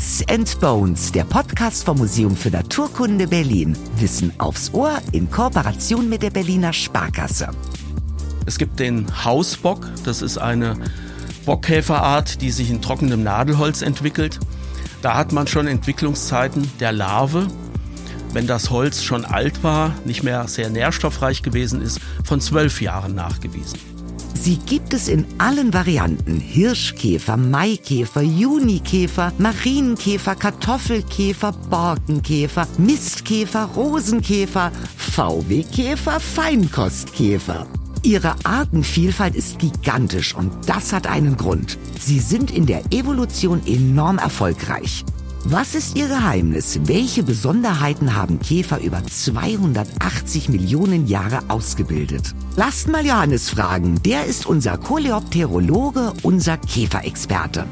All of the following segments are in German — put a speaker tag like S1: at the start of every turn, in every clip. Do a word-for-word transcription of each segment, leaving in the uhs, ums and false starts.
S1: Bits and Bones, der Podcast vom Museum für Naturkunde Berlin. Wissen aufs Ohr in Kooperation mit der Berliner Sparkasse.
S2: Es gibt den Hausbock, das ist eine Bockkäferart, die sich in trockenem Nadelholz entwickelt. Da hat man schon Entwicklungszeiten der Larve, wenn das Holz schon alt war, nicht mehr sehr nährstoffreich gewesen ist, von zwölf Jahren nachgewiesen.
S1: Sie gibt es in allen Varianten. Hirschkäfer, Maikäfer, Junikäfer, Marienkäfer, Kartoffelkäfer, Borkenkäfer, Mistkäfer, Rosenkäfer, V W-Käfer, Feinkostkäfer. Ihre Artenvielfalt ist gigantisch und das hat einen Grund. Sie sind in der Evolution enorm erfolgreich. Was ist Ihr Geheimnis? Welche Besonderheiten haben Käfer über zweihundertachtzig Millionen Jahre ausgebildet? Lasst mal Johannes fragen, der ist unser Coleopterologe, unser Käferexperte.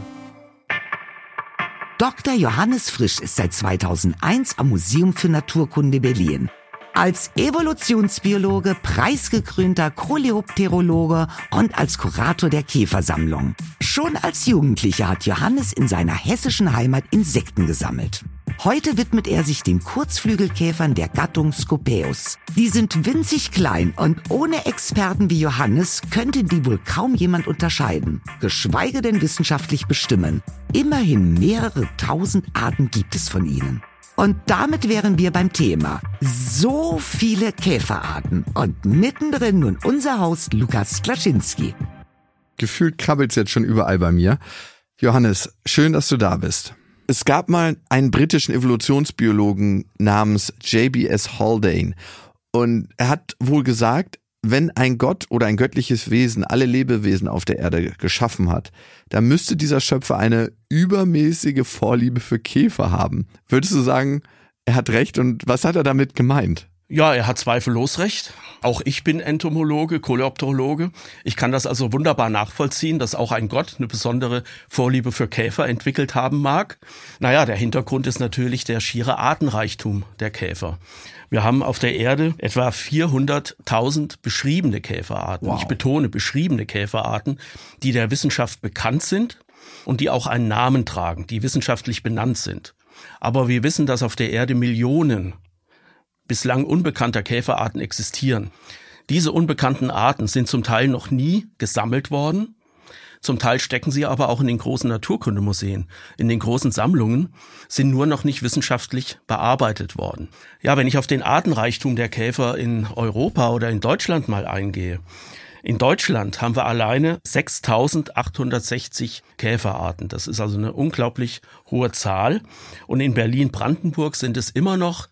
S1: Doktor Johannes Frisch ist seit zweitausendeins am Museum für Naturkunde Berlin. Als Evolutionsbiologe, preisgekrönter Coleopterologe und als Kurator der Käfersammlung. Schon als Jugendlicher hat Johannes in seiner hessischen Heimat Insekten gesammelt. Heute widmet er sich den Kurzflügelkäfern der Gattung Scopaeus. Die sind winzig klein und ohne Experten wie Johannes könnte die wohl kaum jemand unterscheiden, geschweige denn wissenschaftlich bestimmen. Immerhin mehrere tausend Arten gibt es von ihnen. Und damit wären wir beim Thema. So viele Käferarten und mittendrin nun unser Host Lukas Klaschinski.
S3: Gefühlt krabbelt's jetzt schon überall bei mir. Johannes, schön, dass du da bist. Es gab mal einen britischen Evolutionsbiologen namens J B S Haldane und er hat wohl gesagt, wenn ein Gott oder ein göttliches Wesen alle Lebewesen auf der Erde geschaffen hat, dann müsste dieser Schöpfer eine übermäßige Vorliebe für Käfer haben. Würdest du sagen, er hat recht und was hat er damit gemeint?
S2: Ja, er hat zweifellos recht. Auch ich bin Entomologe, Coleopterologe. Ich kann das also wunderbar nachvollziehen, dass auch ein Gott eine besondere Vorliebe für Käfer entwickelt haben mag. Naja, der Hintergrund ist natürlich der schiere Artenreichtum der Käfer. Wir haben auf der Erde etwa vierhunderttausend beschriebene Käferarten. Wow. Ich betone beschriebene Käferarten, die der Wissenschaft bekannt sind und die auch einen Namen tragen, die wissenschaftlich benannt sind. Aber wir wissen, dass auf der Erde Millionen bislang unbekannter Käferarten existieren. Diese unbekannten Arten sind zum Teil noch nie gesammelt worden. Zum Teil stecken sie aber auch in den großen Naturkundemuseen. In den großen Sammlungen sind nur noch nicht wissenschaftlich bearbeitet worden. Ja, wenn ich auf den Artenreichtum der Käfer in Europa oder in Deutschland mal eingehe. In Deutschland haben wir alleine sechstausendachthundertsechzig Käferarten. Das ist also eine unglaublich hohe Zahl. Und in Berlin-Brandenburg sind es immer noch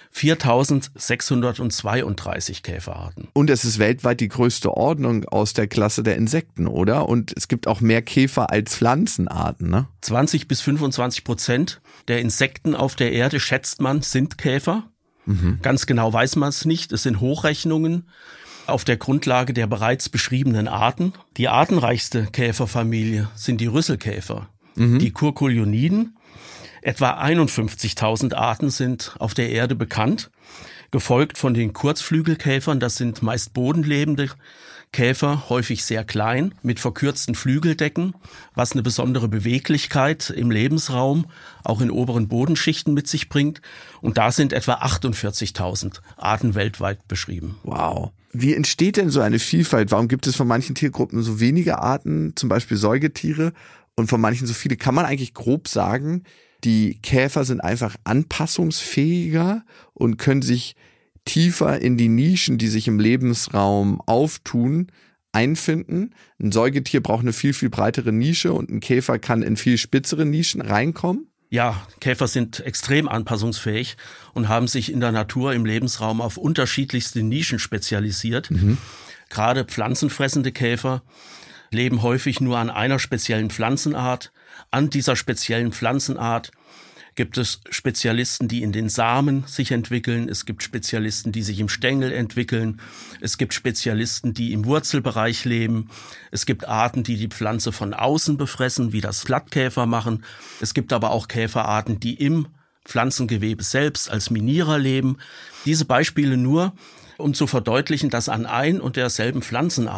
S2: viertausendsechshundertzweiunddreißig Käferarten.
S3: Und es ist weltweit die größte Ordnung aus der Klasse der Insekten, oder? Und es gibt auch mehr Käfer als Pflanzenarten, ne?
S2: zwanzig bis fünfundzwanzig Prozent der Insekten auf der Erde, schätzt man, sind Käfer. Mhm. Ganz genau weiß man es nicht. Es sind Hochrechnungen auf der Grundlage der bereits beschriebenen Arten. Die artenreichste Käferfamilie sind die Rüsselkäfer, mhm. die Curculioniden. Etwa einundfünfzigtausend Arten sind auf der Erde bekannt, gefolgt von den Kurzflügelkäfern. Das sind meist bodenlebende Käfer, häufig sehr klein, mit verkürzten Flügeldecken, was eine besondere Beweglichkeit im Lebensraum, auch in oberen Bodenschichten mit sich bringt. Und da sind etwa achtundvierzigtausend Arten weltweit beschrieben.
S3: Wow. Wie entsteht denn so eine Vielfalt? Warum gibt es von manchen Tiergruppen so wenige Arten, zum Beispiel Säugetiere, und von manchen so viele? Kann man eigentlich grob sagen, die Käfer sind einfach anpassungsfähiger und können sich tiefer in die Nischen, die sich im Lebensraum auftun, einfinden? Ein Säugetier braucht eine viel, viel breitere Nische und ein Käfer kann in viel spitzere Nischen reinkommen?
S2: Ja, Käfer sind extrem anpassungsfähig und haben sich in der Natur im Lebensraum auf unterschiedlichste Nischen spezialisiert. Mhm. Gerade pflanzenfressende Käfer leben häufig nur an einer speziellen Pflanzenart. An dieser speziellen Pflanzenart gibt es Spezialisten, die in den Samen sich entwickeln. Es gibt Spezialisten, die sich im Stängel entwickeln. Es gibt Spezialisten, die im Wurzelbereich leben. Es gibt Arten, die die Pflanze von außen befressen, wie das Blattkäfer machen. Es gibt aber auch Käferarten, die im Pflanzengewebe selbst als Minierer leben. Diese Beispiele nur, um zu verdeutlichen, dass an ein und derselben Pflanzenart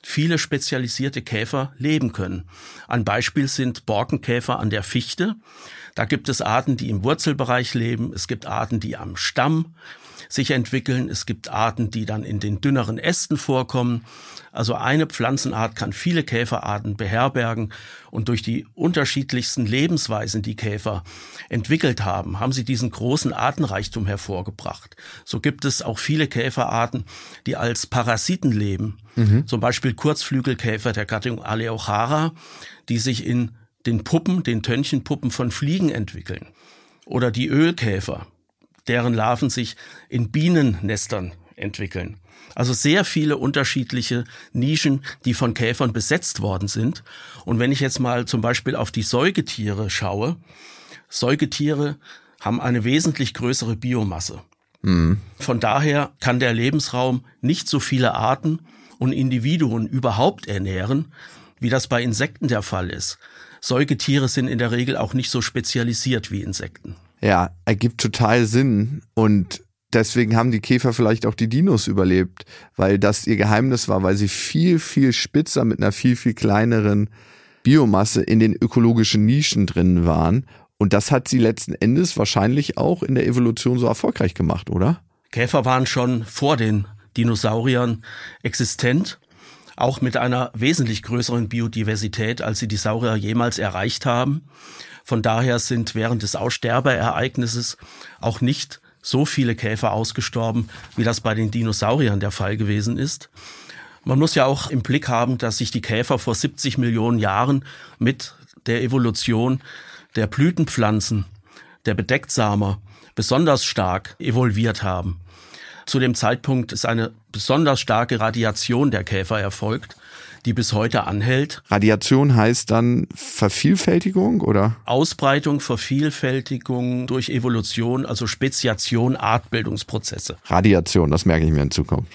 S2: viele spezialisierte Käfer leben können. Ein Beispiel sind Borkenkäfer an der Fichte. Da gibt es Arten, die im Wurzelbereich leben. Es gibt Arten, die am Stamm sich entwickeln. Es gibt Arten, die dann in den dünneren Ästen vorkommen. Also eine Pflanzenart kann viele Käferarten beherbergen. Und durch die unterschiedlichsten Lebensweisen, die Käfer entwickelt haben, haben sie diesen großen Artenreichtum hervorgebracht. So gibt es auch viele Käferarten, die als Parasiten leben. Mhm. Zum Beispiel Kurzflügelkäfer der Gattung Aleochara, die sich in den Puppen, den Tönnchenpuppen von Fliegen entwickeln. Oder die Ölkäfer, deren Larven sich in Bienennestern entwickeln. Also sehr viele unterschiedliche Nischen, die von Käfern besetzt worden sind. Und wenn ich jetzt mal zum Beispiel auf die Säugetiere schaue, Säugetiere haben eine wesentlich größere Biomasse. Mhm. Von daher kann der Lebensraum nicht so viele Arten und Individuen überhaupt ernähren, wie das bei Insekten der Fall ist. Säugetiere sind in der Regel auch nicht so spezialisiert wie Insekten.
S3: Ja, ergibt total Sinn und deswegen haben die Käfer vielleicht auch die Dinos überlebt, weil das ihr Geheimnis war, weil sie viel, viel spitzer mit einer viel, viel kleineren Biomasse in den ökologischen Nischen drin waren. Und das hat sie letzten Endes wahrscheinlich auch in der Evolution so erfolgreich gemacht, oder?
S2: Käfer waren schon vor den Dinosauriern existent, auch mit einer wesentlich größeren Biodiversität, als sie die Saurier jemals erreicht haben. Von daher sind während des Aussterbeereignisses auch nicht so viele Käfer ausgestorben, wie das bei den Dinosauriern der Fall gewesen ist. Man muss ja auch im Blick haben, dass sich die Käfer vor siebzig Millionen Jahren mit der Evolution der Blütenpflanzen, der Bedecktsamer, besonders stark evolviert haben. Zu dem Zeitpunkt ist eine besonders starke Radiation der Käfer erfolgt, die bis heute anhält.
S3: Radiation heißt dann Vervielfältigung, oder?
S2: Ausbreitung, Vervielfältigung durch Evolution, also Speziation, Artbildungsprozesse.
S3: Radiation, das merke ich mir in Zukunft.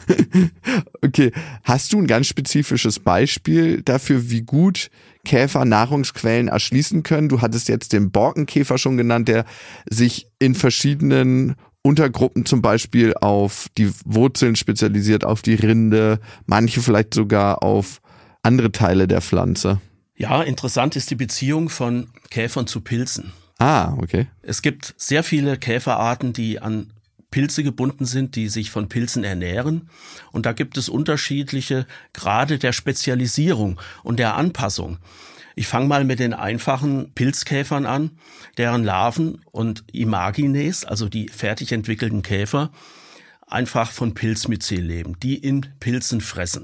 S3: Okay, hast du ein ganz spezifisches Beispiel dafür, wie gut Käfer Nahrungsquellen erschließen können? Du hattest jetzt den Borkenkäfer schon genannt, der sich in verschiedenen Untergruppen zum Beispiel auf die Wurzeln spezialisiert, auf die Rinde, manche vielleicht sogar auf andere Teile der Pflanze.
S2: Ja, interessant ist die Beziehung von Käfern zu Pilzen.
S3: Ah, okay.
S2: Es gibt sehr viele Käferarten, die an Pilze gebunden sind, die sich von Pilzen ernähren. Und da gibt es unterschiedliche Grade der Spezialisierung und der Anpassung. Ich fange mal mit den einfachen Pilzkäfern an, deren Larven und Imagines, also die fertig entwickelten Käfer, einfach von Pilzmyzel leben, die in Pilzen fressen.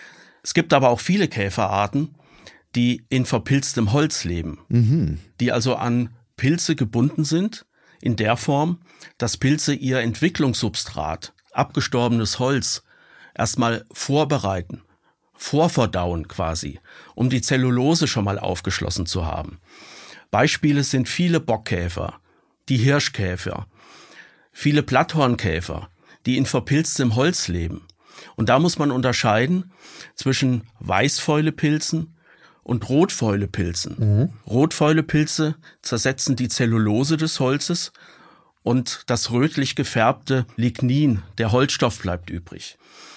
S2: Es gibt aber auch viele Käferarten, die in verpilztem Holz leben, mhm. die also an Pilze gebunden sind, in der Form, dass Pilze ihr Entwicklungssubstrat, abgestorbenes Holz, erstmal vorbereiten, vorverdauen quasi, um die Zellulose schon mal aufgeschlossen zu haben. Beispiele sind viele Bockkäfer, die Hirschkäfer, viele Blatthornkäfer, die in verpilztem Holz leben. Und da muss man unterscheiden zwischen Weißfäulepilzen und Rotfäulepilzen. Mhm. Rotfäulepilze zersetzen die Zellulose des Holzes und das rötlich gefärbte Lignin, der Holzstoff, bleibt übrig.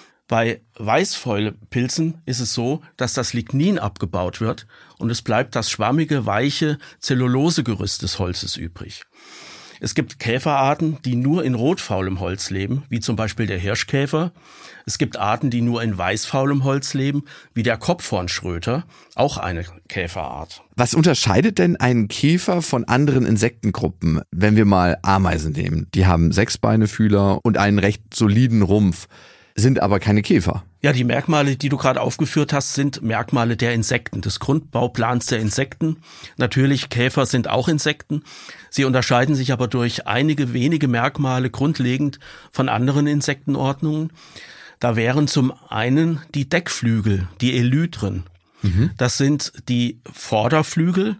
S2: Bei Weißfäulepilzen ist es so, dass das Lignin abgebaut wird und es bleibt das schwammige, weiche Zellulosegerüst des Holzes übrig. Es gibt Käferarten, die nur in rotfaulem Holz leben, wie zum Beispiel der Hirschkäfer. Es gibt Arten, die nur in weißfaulem Holz leben, wie der Kopfhornschröter, auch eine Käferart.
S3: Was unterscheidet denn einen Käfer von anderen Insektengruppen, wenn wir mal Ameisen nehmen? Die haben Sechsbeinefühler und einen recht soliden Rumpf, sind aber keine Käfer.
S2: Ja, die Merkmale, die du gerade aufgeführt hast, sind Merkmale der Insekten, des Grundbauplans der Insekten. Natürlich, Käfer sind auch Insekten. Sie unterscheiden sich aber durch einige wenige Merkmale grundlegend von anderen Insektenordnungen. Da wären zum einen die Deckflügel, die Elytren. Mhm. Das sind die Vorderflügel,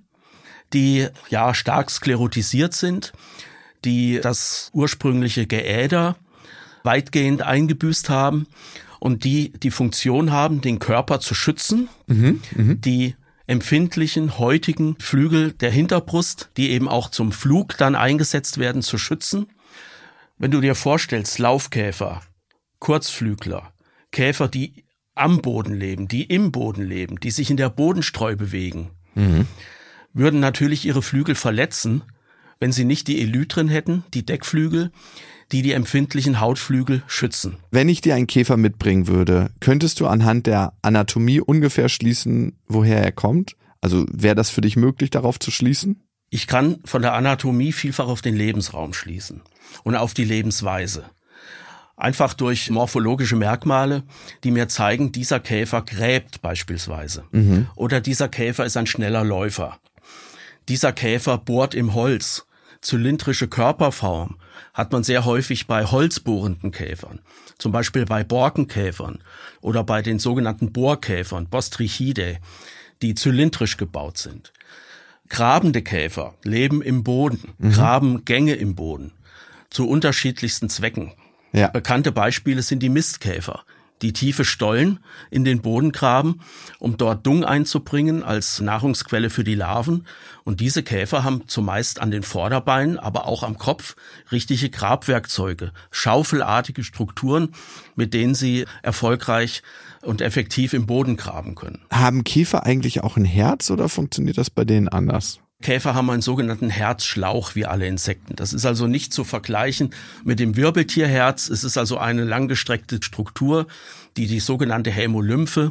S2: die ja stark sklerotisiert sind, die das ursprüngliche Geäder weitgehend eingebüßt haben und die die Funktion haben, den Körper zu schützen, mhm, mh. die empfindlichen, häutigen Flügel der Hinterbrust, die eben auch zum Flug dann eingesetzt werden, zu schützen. Wenn du dir vorstellst, Laufkäfer, Kurzflügler, Käfer, die am Boden leben, die im Boden leben, die sich in der Bodenstreu bewegen, mhm. würden natürlich ihre Flügel verletzen, wenn sie nicht die Elytren hätten, die Deckflügel, die die empfindlichen Hautflügel schützen.
S3: Wenn ich dir einen Käfer mitbringen würde, könntest du anhand der Anatomie ungefähr schließen, woher er kommt? Also wäre das für dich möglich, darauf zu schließen?
S2: Ich kann von der Anatomie vielfach auf den Lebensraum schließen und auf die Lebensweise. Einfach durch morphologische Merkmale, die mir zeigen, dieser Käfer gräbt beispielsweise. Mhm. Oder dieser Käfer ist ein schneller Läufer. Dieser Käfer bohrt im Holz. Zylindrische Körperform hat man sehr häufig bei holzbohrenden Käfern. Zum Beispiel bei Borkenkäfern oder bei den sogenannten Bohrkäfern, Bostrichidae, die zylindrisch gebaut sind. Grabende Käfer leben im Boden, mhm. graben Gänge im Boden zu unterschiedlichsten Zwecken. Ja. Bekannte Beispiele sind die Mistkäfer, die tiefe Stollen in den Boden graben, um dort Dung einzubringen als Nahrungsquelle für die Larven. Und diese Käfer haben zumeist an den Vorderbeinen, aber auch am Kopf richtige Grabwerkzeuge, schaufelartige Strukturen, mit denen sie erfolgreich und effektiv im Boden graben können.
S3: Haben Käfer eigentlich auch ein Herz oder funktioniert das bei denen anders?
S2: Käfer haben einen sogenannten Herzschlauch wie alle Insekten. Das ist also nicht zu vergleichen mit dem Wirbeltierherz. Es ist also eine langgestreckte Struktur, die die sogenannte Hämolymphe,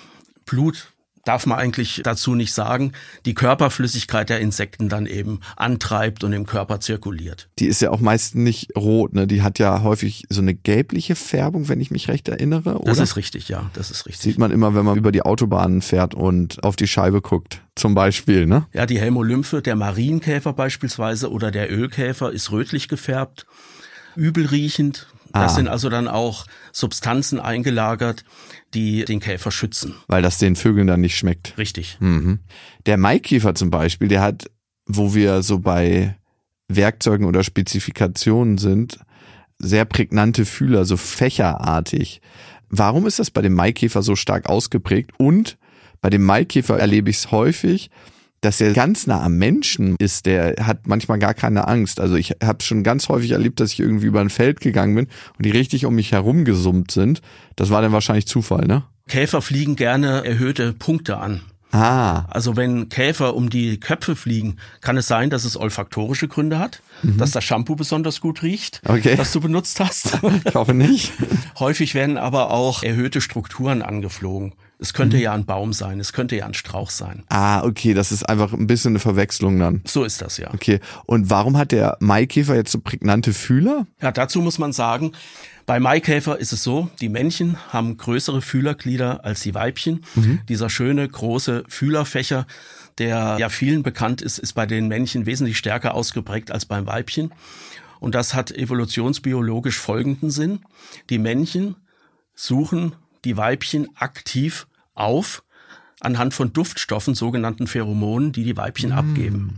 S2: Blut darf man eigentlich dazu nicht sagen, die Körperflüssigkeit der Insekten dann eben antreibt und im Körper zirkuliert.
S3: Die ist ja auch meist nicht rot, ne? Die hat ja häufig so eine gelbliche Färbung, wenn ich mich recht erinnere, oder?
S2: Das ist richtig, ja, das ist richtig.
S3: Sieht man immer, wenn man über die Autobahnen fährt und auf die Scheibe guckt, zum Beispiel, ne?
S2: Ja, die Hämolymphe, der Marienkäfer beispielsweise oder der Ölkäfer ist rötlich gefärbt, übelriechend. Das ah. sind also dann auch Substanzen eingelagert, die den Käfer schützen.
S3: Weil das den Vögeln dann nicht schmeckt.
S2: Richtig.
S3: Mhm. Der Maikäfer zum Beispiel, der hat, wo wir so bei Werkzeugen oder Spezifikationen sind, sehr prägnante Fühler, so fächerartig. Warum ist das bei dem Maikäfer so stark ausgeprägt? Und bei dem Maikäfer erlebe ich es häufig, dass er ganz nah am Menschen ist, der hat manchmal gar keine Angst. Also ich habe schon ganz häufig erlebt, dass ich irgendwie über ein Feld gegangen bin und die richtig um mich herum gesummt sind. Das war dann wahrscheinlich Zufall, ne?
S2: Käfer fliegen gerne erhöhte Punkte an.
S3: Ah.
S2: Also wenn Käfer um die Köpfe fliegen, kann es sein, dass es olfaktorische Gründe hat, mhm. dass das Shampoo besonders gut riecht,
S3: okay.
S2: das du benutzt hast.
S3: Ich hoffe nicht.
S2: Häufig werden aber auch erhöhte Strukturen angeflogen. Es könnte mhm. ja ein Baum sein, es könnte ja ein Strauch sein.
S3: Ah, okay, das ist einfach ein bisschen eine Verwechslung dann.
S2: So ist das, ja.
S3: Okay, und warum hat der Maikäfer jetzt so prägnante Fühler?
S2: Ja, dazu muss man sagen, bei Maikäfer ist es so, die Männchen haben größere Fühlerglieder als die Weibchen. Mhm. Dieser schöne, große Fühlerfächer, der ja vielen bekannt ist, ist bei den Männchen wesentlich stärker ausgeprägt als beim Weibchen. Und das hat evolutionsbiologisch folgenden Sinn. Die Männchen suchen die Weibchen aktiv auf anhand von Duftstoffen, sogenannten Pheromonen, die die Weibchen mm. abgeben.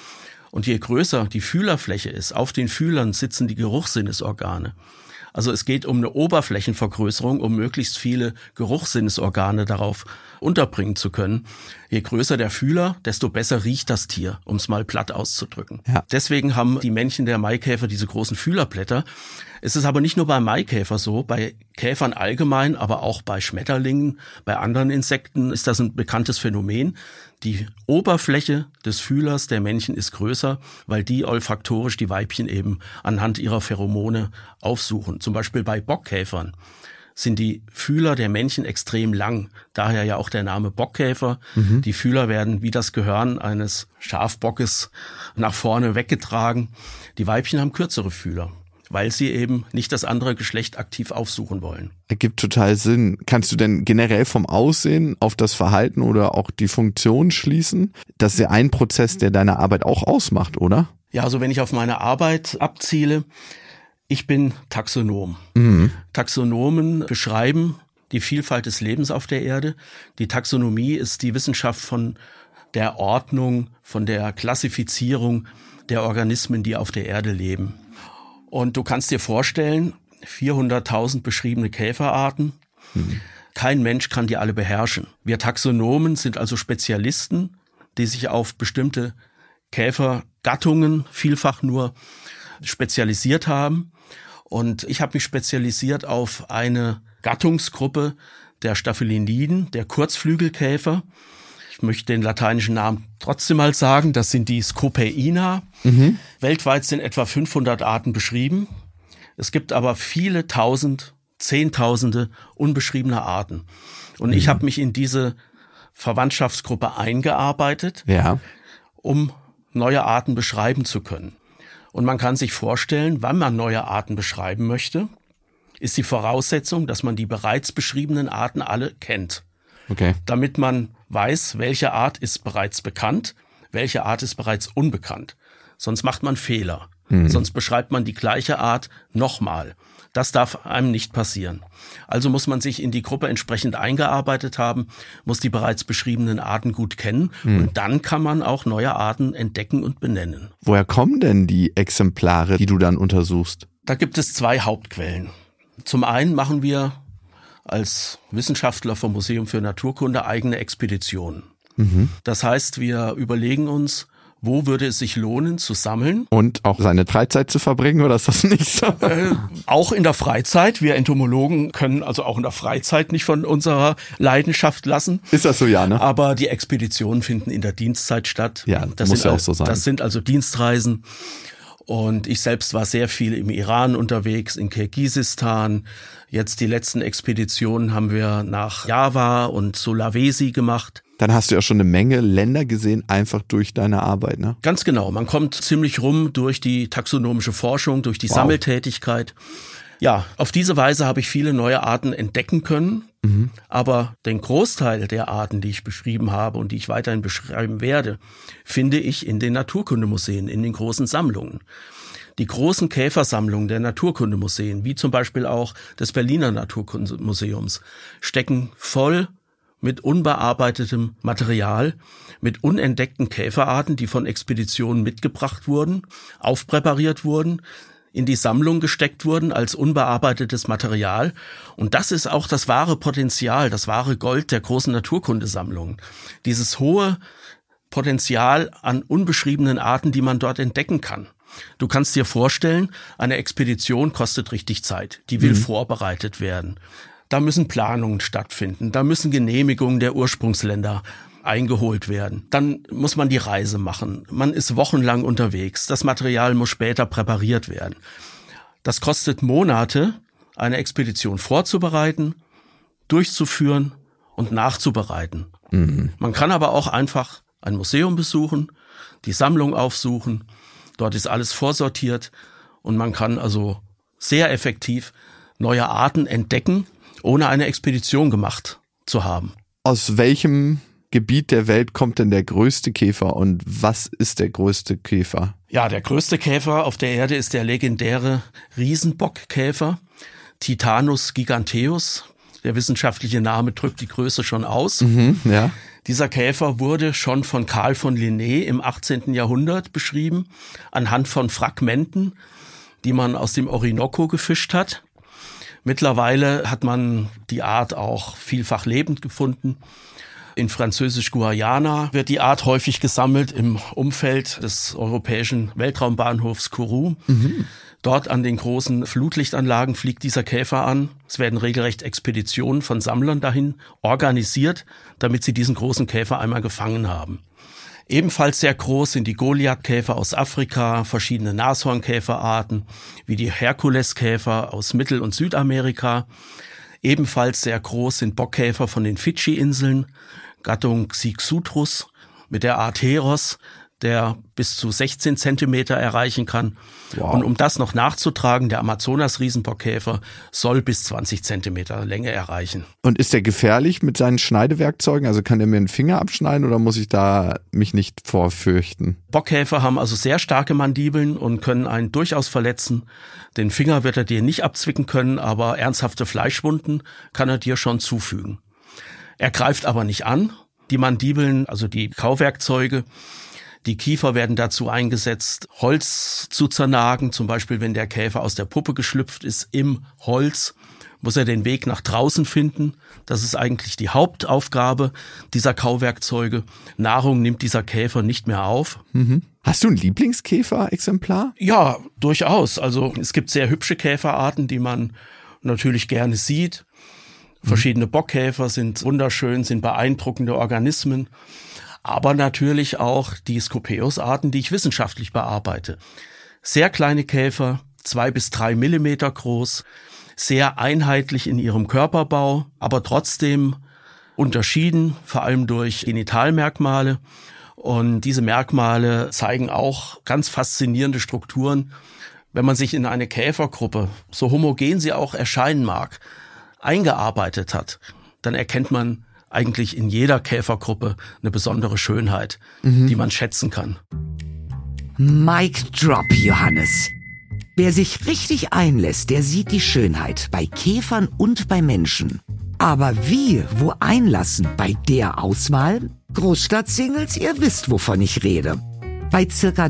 S2: Und je größer die Fühlerfläche ist, auf den Fühlern sitzen die Geruchssinnesorgane. Also es geht um eine Oberflächenvergrößerung, um möglichst viele Geruchssinnesorgane darauf unterbringen zu können. Je größer der Fühler, desto besser riecht das Tier, um es mal platt auszudrücken. Ja. Deswegen haben die Männchen der Maikäfer diese großen Fühlerblätter. Es ist aber nicht nur bei Maikäfer so, bei Käfern allgemein, aber auch bei Schmetterlingen, bei anderen Insekten ist das ein bekanntes Phänomen. Die Oberfläche des Fühlers der Männchen ist größer, weil die olfaktorisch die Weibchen eben anhand ihrer Pheromone aufsuchen. Zum Beispiel bei Bockkäfern sind die Fühler der Männchen extrem lang. Daher ja auch der Name Bockkäfer. Mhm. Die Fühler werden wie das Gehörn eines Schafbockes nach vorne weggetragen. Die Weibchen haben kürzere Fühler, weil sie eben nicht das andere Geschlecht aktiv aufsuchen wollen.
S3: Ergibt total Sinn. Kannst du denn generell vom Aussehen auf das Verhalten oder auch die Funktion schließen? Das ist ja ein Prozess, der deine Arbeit auch ausmacht, oder?
S2: Ja, also wenn ich auf meine Arbeit abziele, ich bin Taxonom. Mhm. Taxonomen beschreiben die Vielfalt des Lebens auf der Erde. Die Taxonomie ist die Wissenschaft von der Ordnung, von der Klassifizierung der Organismen, die auf der Erde leben. Und du kannst dir vorstellen, vierhunderttausend beschriebene Käferarten. Mhm. Kein Mensch kann die alle beherrschen. Wir Taxonomen sind also Spezialisten, die sich auf bestimmte Käfergattungen vielfach nur spezialisiert haben. Und ich habe mich spezialisiert auf eine Gattungsgruppe der Staphyliniden, der Kurzflügelkäfer. Ich möchte den lateinischen Namen trotzdem mal sagen, das sind die Scopaina. Mhm. Weltweit sind etwa fünfhundert Arten beschrieben. Es gibt aber viele tausend, zehntausende unbeschriebene Arten. Und mhm. ich habe mich in diese Verwandtschaftsgruppe eingearbeitet,
S3: ja.
S2: um neue Arten beschreiben zu können. Und man kann sich vorstellen, wann man neue Arten beschreiben möchte, ist die Voraussetzung, dass man die bereits beschriebenen Arten alle kennt.
S3: Okay.
S2: Damit man weiß, welche Art ist bereits bekannt, welche Art ist bereits unbekannt. Sonst macht man Fehler. Mhm. Sonst beschreibt man die gleiche Art nochmal. Das darf einem nicht passieren. Also muss man sich in die Gruppe entsprechend eingearbeitet haben, muss die bereits beschriebenen Arten gut kennen mhm. und dann kann man auch neue Arten entdecken und benennen.
S3: Woher kommen denn die Exemplare, die du dann untersuchst?
S2: Da gibt es zwei Hauptquellen. Zum einen machen wir als Wissenschaftler vom Museum für Naturkunde eigene Expeditionen. Mhm. Das heißt, wir überlegen uns, wo würde es sich lohnen zu sammeln?
S3: Und auch seine Freizeit zu verbringen, oder ist das nicht so?
S2: Äh, auch in der Freizeit. Wir Entomologen können also auch in der Freizeit nicht von unserer Leidenschaft lassen.
S3: Ist das so, ja, ne?
S2: Aber die Expeditionen finden in der Dienstzeit statt.
S3: Ja,
S2: das
S3: muss
S2: sind,
S3: ja auch so sein.
S2: Das sind also Dienstreisen. Und ich selbst war sehr viel im Iran unterwegs, in Kirgisistan. Jetzt die letzten Expeditionen haben wir nach Java und Sulawesi gemacht.
S3: Dann hast du ja schon eine Menge Länder gesehen, einfach durch deine Arbeit, ne?
S2: Ganz genau. Man kommt ziemlich rum durch die taxonomische Forschung, durch die wow. Sammeltätigkeit. Ja, auf diese Weise habe ich viele neue Arten entdecken können. Mhm. Aber den Großteil der Arten, die ich beschrieben habe und die ich weiterhin beschreiben werde, finde ich in den Naturkundemuseen, in den großen Sammlungen. Die großen Käfersammlungen der Naturkundemuseen, wie zum Beispiel auch des Berliner Naturkundemuseums, stecken voll mit unbearbeitetem Material, mit unentdeckten Käferarten, die von Expeditionen mitgebracht wurden, aufpräpariert wurden, in die Sammlung gesteckt wurden als unbearbeitetes Material. Und das ist auch das wahre Potenzial, das wahre Gold der großen Naturkundesammlungen. Dieses hohe Potenzial an unbeschriebenen Arten, die man dort entdecken kann. Du kannst dir vorstellen, eine Expedition kostet richtig Zeit. Die will mhm. vorbereitet werden. Da müssen Planungen stattfinden. Da müssen Genehmigungen der Ursprungsländer eingeholt werden. Dann muss man die Reise machen. Man ist wochenlang unterwegs. Das Material muss später präpariert werden. Das kostet Monate, eine Expedition vorzubereiten, durchzuführen und nachzubereiten. Mhm. Man kann aber auch einfach ein Museum besuchen, die Sammlung aufsuchen. Dort ist alles vorsortiert und man kann also sehr effektiv neue Arten entdecken, ohne eine Expedition gemacht zu haben.
S3: Aus welchem Gebiet der Welt kommt denn der größte Käfer und was ist der größte Käfer?
S2: Ja, der größte Käfer auf der Erde ist der legendäre Riesenbockkäfer, Titanus giganteus. Der wissenschaftliche Name drückt die Größe schon aus.
S3: Mhm, ja.
S2: Dieser Käfer wurde schon von Carl von Linné im achtzehnten Jahrhundert beschrieben, anhand von Fragmenten, die man aus dem Orinoco gefischt hat. Mittlerweile hat man die Art auch vielfach lebend gefunden. In Französisch-Guayana wird die Art häufig gesammelt im Umfeld des europäischen Weltraumbahnhofs Kourou. Mhm. Dort an den großen Flutlichtanlagen fliegt dieser Käfer an. Es werden regelrecht Expeditionen von Sammlern dahin organisiert, damit sie diesen großen Käfer einmal gefangen haben. Ebenfalls sehr groß sind die Goliathkäfer aus Afrika, verschiedene Nashornkäferarten, wie die Herkuleskäfer aus Mittel- und Südamerika. Ebenfalls sehr groß sind Bockkäfer von den Fidschi-Inseln, Gattung Xixutrus mit der Art Heros, der bis zu sechzehn Zentimeter erreichen kann. Wow. Und um das noch nachzutragen, der Amazonas-Riesenbockkäfer soll bis zwanzig Zentimeter Länge erreichen.
S3: Und ist der gefährlich mit seinen Schneidewerkzeugen? Also kann der mir einen Finger abschneiden oder muss ich da mich nicht vorfürchten?
S2: Bockkäfer haben also sehr starke Mandibeln und können einen durchaus verletzen. Den Finger wird er dir nicht abzwicken können, aber ernsthafte Fleischwunden kann er dir schon zufügen. Er greift aber nicht an. Die Mandibeln, also die Kauwerkzeuge, die Kiefer werden dazu eingesetzt, Holz zu zernagen. Zum Beispiel, wenn der Käfer aus der Puppe geschlüpft ist im Holz, muss er den Weg nach draußen finden. Das ist eigentlich die Hauptaufgabe dieser Kauwerkzeuge. Nahrung nimmt dieser Käfer nicht mehr auf.
S3: Mhm. Hast du ein Lieblingskäfer-Exemplar?
S2: Ja, durchaus. Also es gibt sehr hübsche Käferarten, die man natürlich gerne sieht. Verschiedene Bockkäfer sind wunderschön, sind beeindruckende Organismen. Aber natürlich auch die Scopeus-Arten, die ich wissenschaftlich bearbeite. Sehr kleine Käfer, zwei bis drei Millimeter groß, sehr einheitlich in ihrem Körperbau, aber trotzdem unterschieden, vor allem durch Genitalmerkmale. Und diese Merkmale zeigen auch ganz faszinierende Strukturen. Wenn man sich in eine Käfergruppe, so homogen sie auch erscheinen mag, eingearbeitet hat, dann erkennt man eigentlich in jeder Käfergruppe eine besondere Schönheit, mhm. die man schätzen kann.
S1: Mic drop, Johannes. Wer sich richtig einlässt, der sieht die Schönheit bei Käfern und bei Menschen. Aber wie, wo einlassen bei der Auswahl? Großstadt-Singles, ihr wisst, wovon ich rede. Bei circa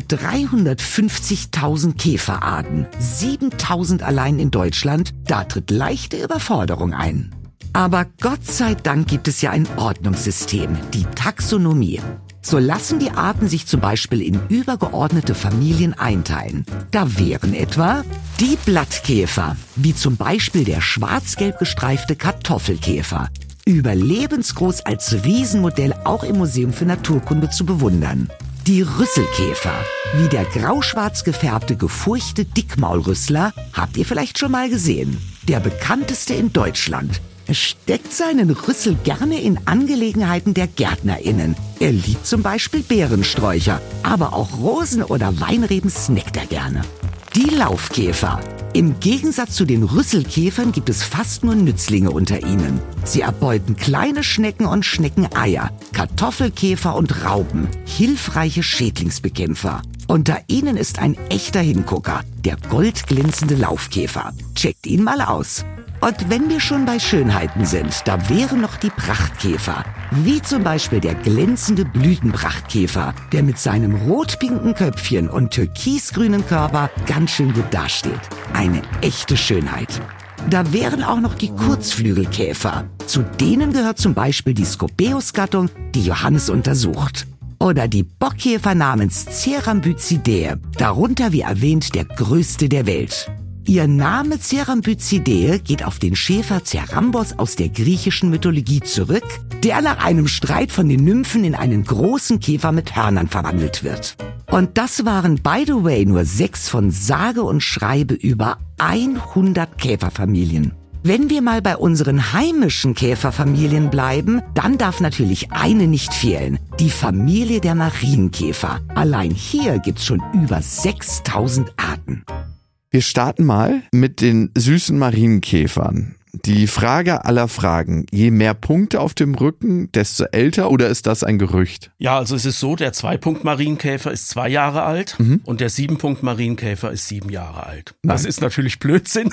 S1: dreihundertfünfzigtausend Käferarten, siebentausend allein in Deutschland, da tritt leichte Überforderung ein. Aber Gott sei Dank gibt es ja ein Ordnungssystem, die Taxonomie. So lassen die Arten sich zum Beispiel in übergeordnete Familien einteilen. Da wären etwa die Blattkäfer, wie zum Beispiel der schwarz-gelb gestreifte Kartoffelkäfer. Überlebensgroß als Riesenmodell auch im Museum für Naturkunde zu bewundern. Die Rüsselkäfer, wie der grauschwarz gefärbte gefurchte Dickmaulrüssler, habt ihr vielleicht schon mal gesehen. Der bekannteste in Deutschland. Er steckt seinen Rüssel gerne in Angelegenheiten der GärtnerInnen. Er liebt zum Beispiel Beerensträucher, aber auch Rosen oder Weinreben snackt er gerne. Die Laufkäfer. Im Gegensatz zu den Rüsselkäfern gibt es fast nur Nützlinge unter ihnen. Sie erbeuten kleine Schnecken und Schneckeneier, Kartoffelkäfer und Raupen, hilfreiche Schädlingsbekämpfer. Unter ihnen ist ein echter Hingucker, der goldglänzende Laufkäfer. Checkt ihn mal aus. Und wenn wir schon bei Schönheiten sind, da wären noch die Prachtkäfer. Wie zum Beispiel der glänzende Blütenprachtkäfer, der mit seinem rot-pinken Köpfchen und türkisgrünen Körper ganz schön gut dasteht. Eine echte Schönheit. Da wären auch noch die Kurzflügelkäfer. Zu denen gehört zum Beispiel die Scopeus-Gattung, die Johannes untersucht. Oder die Bockkäfer namens Cerambycidae, darunter wie erwähnt der größte der Welt. Ihr Name Cerambycidae geht auf den Schäfer Cerambos aus der griechischen Mythologie zurück, der nach einem Streit von den Nymphen in einen großen Käfer mit Hörnern verwandelt wird. Und das waren, by the way, nur sechs von sage und schreibe über hundert Käferfamilien. Wenn wir mal bei unseren heimischen Käferfamilien bleiben, dann darf natürlich eine nicht fehlen, die Familie der Marienkäfer. Allein hier gibt's schon über sechstausend Arten.
S3: Wir starten mal mit den süßen Marienkäfern. Die Frage aller Fragen, je mehr Punkte auf dem Rücken, desto älter, oder ist das ein Gerücht?
S2: Ja, also es ist so, der Zwei-Punkt-Marienkäfer ist zwei Jahre alt mhm. und der Sieben-Punkt-Marienkäfer ist sieben Jahre alt. Nein. Das ist natürlich Blödsinn.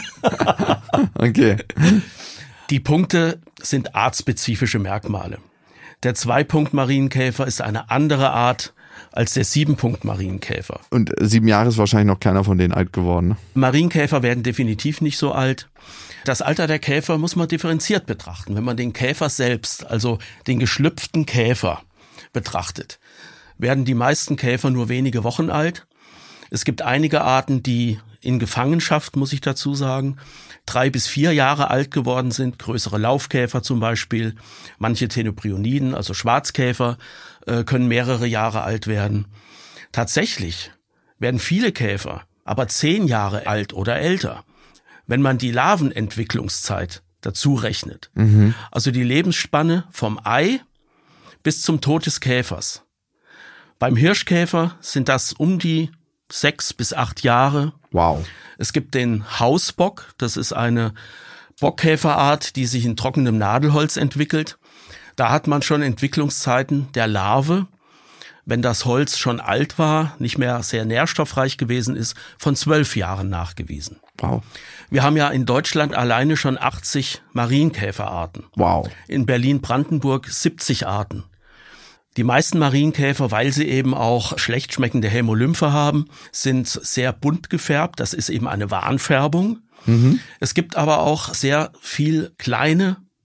S3: Okay.
S2: Die Punkte sind artspezifische Merkmale. Der Zwei-Punkt-Marienkäfer ist eine andere Art als der Sieben-Punkt-Marienkäfer.
S3: Und sieben Jahre ist wahrscheinlich noch keiner von denen alt geworden, ne?
S2: Marienkäfer werden definitiv nicht so alt. Das Alter der Käfer muss man differenziert betrachten. Wenn man den Käfer selbst, also den geschlüpften Käfer, betrachtet, werden die meisten Käfer nur wenige Wochen alt. Es gibt einige Arten, die in Gefangenschaft, muss ich dazu sagen, drei bis vier Jahre alt geworden sind, größere Laufkäfer zum Beispiel. Manche Tenebrioniden, also Schwarzkäfer, äh, können mehrere Jahre alt werden. Tatsächlich werden viele Käfer aber zehn Jahre alt oder älter, wenn man die Larvenentwicklungszeit dazu rechnet. Mhm. Also die Lebensspanne vom Ei bis zum Tod des Käfers. Beim Hirschkäfer sind das um die sechs bis acht Jahre.
S3: Wow.
S2: Es gibt den Hausbock, das ist eine Bockkäferart, die sich in trockenem Nadelholz entwickelt. Da hat man schon Entwicklungszeiten der Larve, wenn das Holz schon alt war, nicht mehr sehr nährstoffreich gewesen ist, von zwölf Jahren nachgewiesen.
S3: Wow.
S2: Wir haben ja in Deutschland alleine schon achtzig Marienkäferarten.
S3: Wow.
S2: In Berlin-Brandenburg siebzig Arten. Die meisten Marienkäfer, weil sie eben auch schlecht schmeckende Hämolymphe haben, sind sehr bunt gefärbt. Das ist eben eine Warnfärbung. Mhm. Es gibt aber auch sehr viel kleine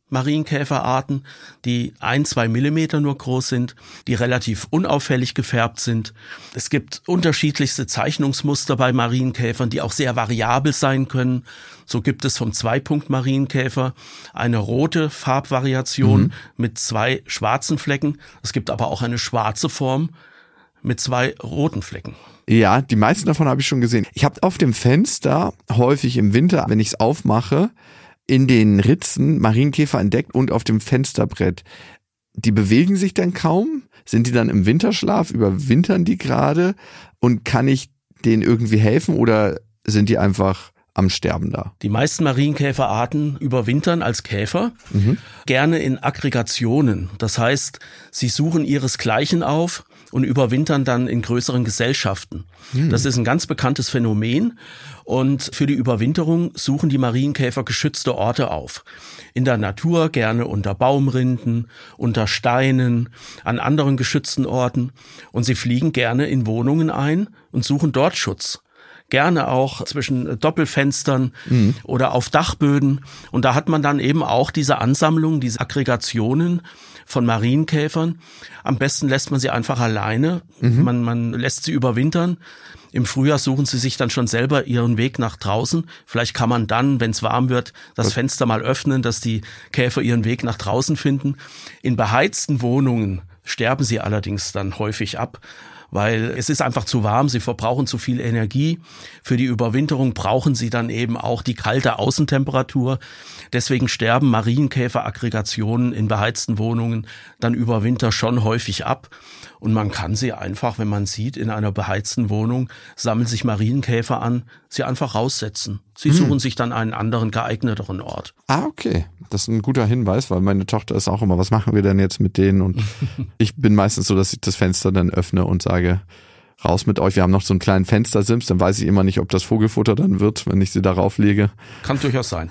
S2: Marienkäferarten, die ein, zwei Millimeter nur groß sind, die relativ unauffällig gefärbt sind. Es gibt unterschiedlichste Zeichnungsmuster bei Marienkäfern, die auch sehr variabel sein können. So gibt es vom Zweipunkt-Marienkäfer eine rote Farbvariation mhm. mit zwei schwarzen Flecken. Es gibt aber auch eine schwarze Form mit zwei roten Flecken.
S3: Ja, die meisten davon habe ich schon gesehen. Ich habe auf dem Fenster häufig im Winter, wenn ich es aufmache, in den Ritzen Marienkäfer entdeckt und auf dem Fensterbrett. Die bewegen sich dann kaum? Sind die dann im Winterschlaf? Überwintern die gerade? Und kann ich denen irgendwie helfen oder sind die einfach am Sterben da?
S2: Die meisten Marienkäferarten überwintern als Käfer, mhm. gerne in Aggregationen. Das heißt, sie suchen ihresgleichen auf und überwintern dann in größeren Gesellschaften. Mhm. Das ist ein ganz bekanntes Phänomen. Und für die Überwinterung suchen die Marienkäfer geschützte Orte auf. In der Natur gerne unter Baumrinden, unter Steinen, an anderen geschützten Orten. Und sie fliegen gerne in Wohnungen ein und suchen dort Schutz. Gerne auch zwischen Doppelfenstern mhm. oder auf Dachböden. Und da hat man dann eben auch diese Ansammlung, diese Aggregationen von Marienkäfern. Am besten lässt man sie einfach alleine. Mhm. Man, man lässt sie überwintern. Im Frühjahr suchen sie sich dann schon selber ihren Weg nach draußen. Vielleicht kann man dann, wenn es warm wird, das Fenster mal öffnen, dass die Käfer ihren Weg nach draußen finden. In beheizten Wohnungen sterben sie allerdings dann häufig ab, weil es ist einfach zu warm, sie verbrauchen zu viel Energie. Für die Überwinterung brauchen sie dann eben auch die kalte Außentemperatur. Deswegen sterben Marienkäferaggregationen in beheizten Wohnungen dann über Winter schon häufig ab. Und man kann sie einfach, wenn man sieht, in einer beheizten Wohnung sammeln sich Marienkäfer an, sie einfach raussetzen. Sie hm. suchen sich dann einen anderen, geeigneteren Ort.
S3: Ah, okay. Das ist ein guter Hinweis, weil meine Tochter ist auch immer, was machen wir denn jetzt mit denen? Und ich bin meistens so, dass ich das Fenster dann öffne und sage, raus mit euch. Wir haben noch so einen kleinen Fenstersims, dann weiß ich immer nicht, ob das Vogelfutter dann wird, wenn ich sie darauf lege.
S2: Kann durchaus sein.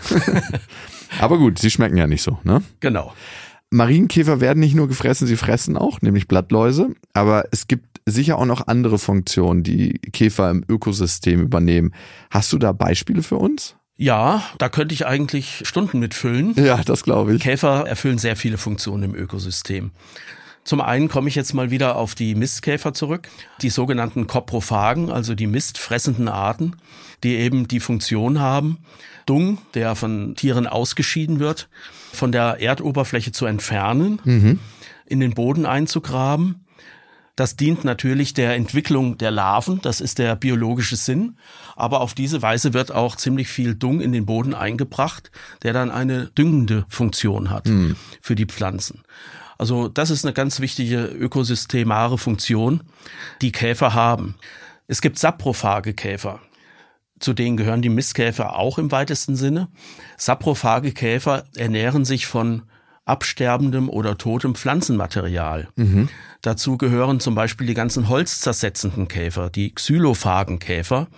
S3: Aber gut, sie schmecken ja nicht so, ne?
S2: Genau.
S3: Marienkäfer werden nicht nur gefressen, sie fressen auch, nämlich Blattläuse. Aber es gibt sicher auch noch andere Funktionen, die Käfer im Ökosystem übernehmen. Hast du da Beispiele für uns?
S2: Ja, da könnte ich eigentlich Stunden mitfüllen.
S3: Ja, das glaube ich.
S2: Käfer erfüllen sehr viele Funktionen im Ökosystem. Zum einen komme ich jetzt mal wieder auf die Mistkäfer zurück, die sogenannten Koprophagen, also die mistfressenden Arten, die eben die Funktion haben, Dung, der von Tieren ausgeschieden wird, von der Erdoberfläche zu entfernen, mhm. in den Boden einzugraben. Das dient natürlich der Entwicklung der Larven, das ist der biologische Sinn. Aber auf diese Weise wird auch ziemlich viel Dung in den Boden eingebracht, der dann eine düngende Funktion hat mhm. für die Pflanzen. Also das ist eine ganz wichtige ökosystemare Funktion, die Käfer haben. Es gibt saprophage Käfer. Zu denen gehören die Mistkäfer auch im weitesten Sinne. Saprophage Käfer ernähren sich von absterbendem oder totem Pflanzenmaterial. Mhm. Dazu gehören zum Beispiel die ganzen holzzersetzenden Käfer, die xylophagen Käfer,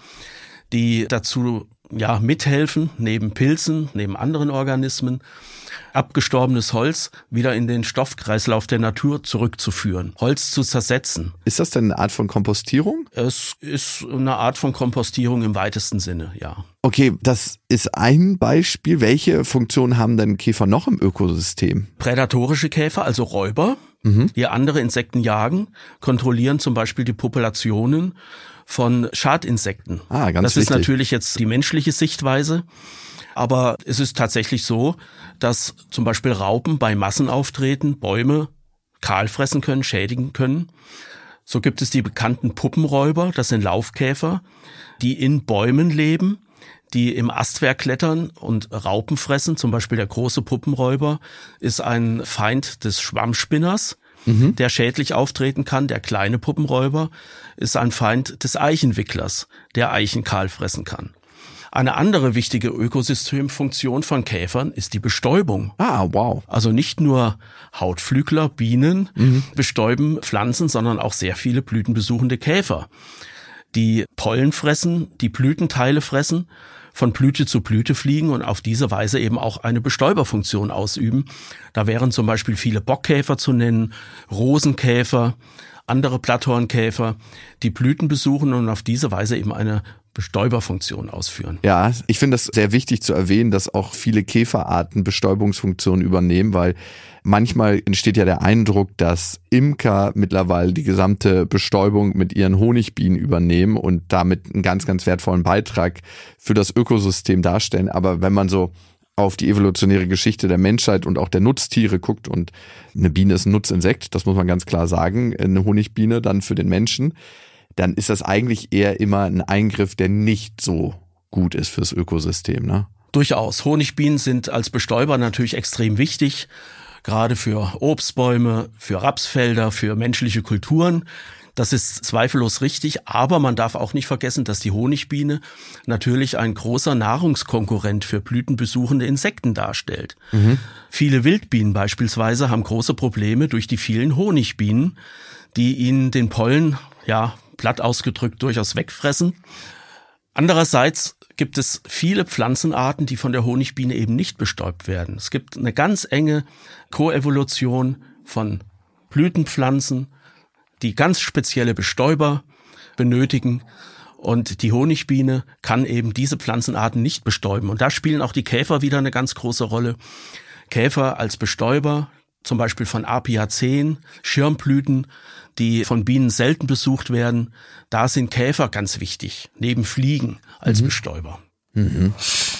S2: die dazu ja mithelfen, neben Pilzen, neben anderen Organismen, abgestorbenes Holz wieder in den Stoffkreislauf der Natur zurückzuführen, Holz zu zersetzen.
S3: Ist das denn eine Art von Kompostierung?
S2: Es ist eine Art von Kompostierung im weitesten Sinne, ja.
S3: Okay, das ist ein Beispiel. Welche Funktionen haben denn Käfer noch im Ökosystem?
S2: Prädatorische Käfer, also Räuber, mhm. die andere Insekten jagen, kontrollieren zum Beispiel die Populationen von Schadinsekten. Ah, ganz das wichtig. Ist natürlich jetzt die menschliche Sichtweise. Aber es ist tatsächlich so, dass zum Beispiel Raupen bei Massenauftreten Bäume kahl fressen können, schädigen können. So gibt es die bekannten Puppenräuber, das sind Laufkäfer, die in Bäumen leben, die im Astwerk klettern und Raupen fressen. Zum Beispiel der große Puppenräuber ist ein Feind des Schwammspinners, mhm. der schädlich auftreten kann. Der kleine Puppenräuber ist ein Feind des Eichenwicklers, der Eichen kahl fressen kann. Eine andere wichtige Ökosystemfunktion von Käfern ist die Bestäubung.
S3: Ah, wow.
S2: Also nicht nur Hautflügler, Bienen mhm. bestäuben Pflanzen, sondern auch sehr viele blütenbesuchende Käfer, die Pollen fressen, die Blütenteile fressen, von Blüte zu Blüte fliegen und auf diese Weise eben auch eine Bestäuberfunktion ausüben. Da wären zum Beispiel viele Bockkäfer zu nennen, Rosenkäfer, andere Blatthornkäfer, die Blüten besuchen und auf diese Weise eben eine Bestäuberfunktion ausführen.
S3: Ja, ich finde das sehr wichtig zu erwähnen, dass auch viele Käferarten Bestäubungsfunktionen übernehmen, weil manchmal entsteht ja der Eindruck, dass Imker mittlerweile die gesamte Bestäubung mit ihren Honigbienen übernehmen und damit einen ganz, ganz wertvollen Beitrag für das Ökosystem darstellen. Aber wenn man so auf die evolutionäre Geschichte der Menschheit und auch der Nutztiere guckt, und eine Biene ist ein Nutzinsekt, das muss man ganz klar sagen, eine Honigbiene dann für den Menschen, dann ist das eigentlich eher immer ein Eingriff, der nicht so gut ist fürs Ökosystem, ne?
S2: Durchaus. Honigbienen sind als Bestäuber natürlich extrem wichtig, gerade für Obstbäume, für Rapsfelder, für menschliche Kulturen. Das ist zweifellos richtig, aber man darf auch nicht vergessen, dass die Honigbiene natürlich ein großer Nahrungskonkurrent für blütenbesuchende Insekten darstellt. Mhm. Viele Wildbienen beispielsweise haben große Probleme durch die vielen Honigbienen, die ihnen den Pollen, ja, platt ausgedrückt, durchaus wegfressen. Andererseits gibt es viele Pflanzenarten, die von der Honigbiene eben nicht bestäubt werden. Es gibt eine ganz enge Koevolution von Blütenpflanzen, die ganz spezielle Bestäuber benötigen. Und die Honigbiene kann eben diese Pflanzenarten nicht bestäuben. Und da spielen auch die Käfer wieder eine ganz große Rolle. Käfer als Bestäuber, zum Beispiel von Apiaceen, Schirmblüten, die von Bienen selten besucht werden. Da sind Käfer ganz wichtig, neben Fliegen als mhm. Bestäuber. Mhm.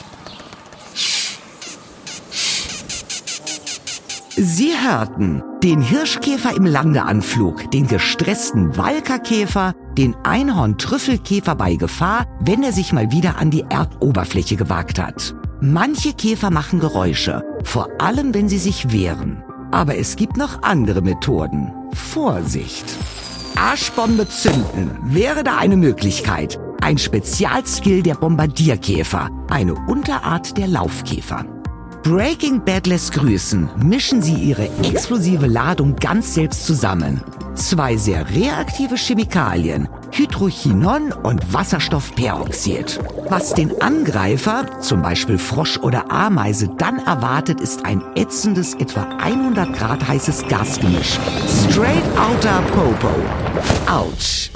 S1: Sie hörten den Hirschkäfer im Landeanflug, den gestressten Walkerkäfer, den Einhorn-Trüffelkäfer bei Gefahr, wenn er sich mal wieder an die Erdoberfläche gewagt hat. Manche Käfer machen Geräusche, vor allem wenn sie sich wehren. Aber es gibt noch andere Methoden. Vorsicht! Arschbombe zünden wäre da eine Möglichkeit. Ein Spezialskill der Bombardierkäfer, eine Unterart der Laufkäfer. Breaking Bad lässt grüßen, mischen sie ihre explosive Ladung ganz selbst zusammen. Zwei sehr reaktive Chemikalien, Hydrochinon und Wasserstoffperoxid. Was den Angreifer, zum Beispiel Frosch oder Ameise, dann erwartet, ist ein ätzendes, etwa hundert Grad heißes Gasgemisch. Straight Outta Popo. Autsch.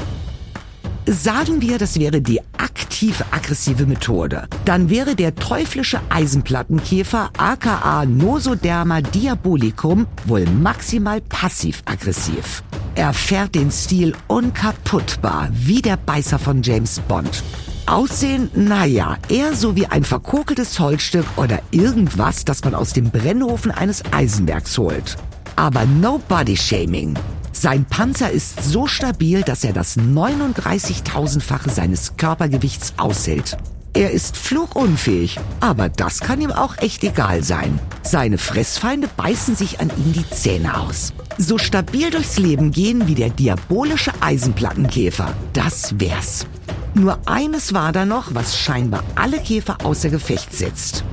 S1: Sagen wir, das wäre die aktive aggressive Methode. Dann wäre der teuflische Eisenplattenkäfer aka Nosoderma diabolicum wohl maximal passiv-aggressiv. Er fährt den Stil unkaputtbar, wie der Beißer von James Bond. Aussehen, naja, eher so wie ein verkokeltes Holzstück oder irgendwas, das man aus dem Brennofen eines Eisenwerks holt. Aber no Body-Shaming. Sein Panzer ist so stabil, dass er das neununddreißigtausendfache seines Körpergewichts aushält. Er ist flugunfähig, aber das kann ihm auch echt egal sein. Seine Fressfeinde beißen sich an ihm die Zähne aus. So stabil durchs Leben gehen wie der diabolische Eisenplattenkäfer, das wär's. Nur eines war da noch, was scheinbar alle Käfer außer Gefecht setzt.